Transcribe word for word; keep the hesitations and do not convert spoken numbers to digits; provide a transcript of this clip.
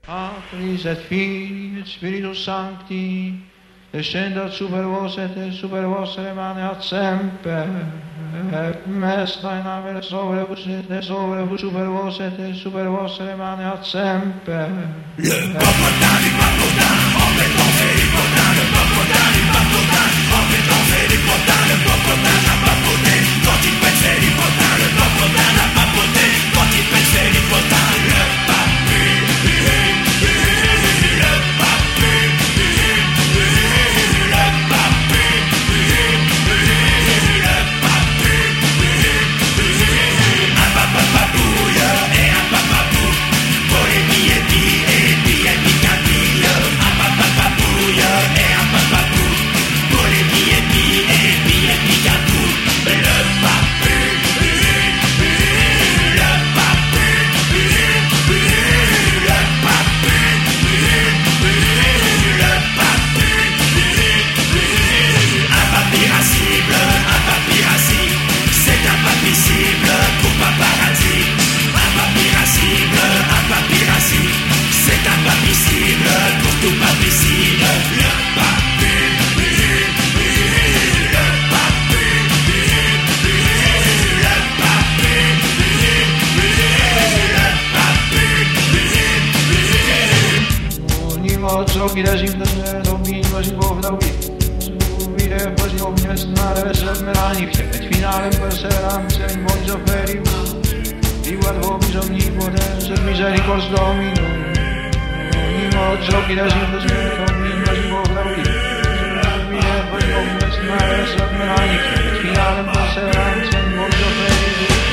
Patris et Filii et Spiritus Sancti, descendat super vos et super vos remanat semper, et mesta in avere sobre vos et sobre vos super vos et super vos remanat semper. Le papotin du papotin, en mettant fait du potin, le papotin du papotin, en mettant fait du potin, le papotin n'a pas poté, quand il pète fait du potin, le papotin n'a pas poté, quand il pète fait du potin, le papu, le papu, le papu, le papu, un papapapouille et un papapou, pour les billets billes et billets picadilles, un papapapouille et un papapou, pour les billets billes et billets picadou, le papu, le papu, le papu, le papu, un papyrascible, un papyrasci, c'est un papicible pour paparazzi, un papyrascible, un papyrasci, c'est un papicible pour tout papicide, le papu, le papu, le papu, Ogni mozzo chi da sim da domingo si può davvi, subire poi si può investare verso merani, e finale in perseveranza in buoni sofferi, di guardo bisogni potenza, misericors domino, ogni mozzo chi da sim da domingo si può davvi, subire poi si può investare verso merani, e finale in perseveranza in buoni sofferi.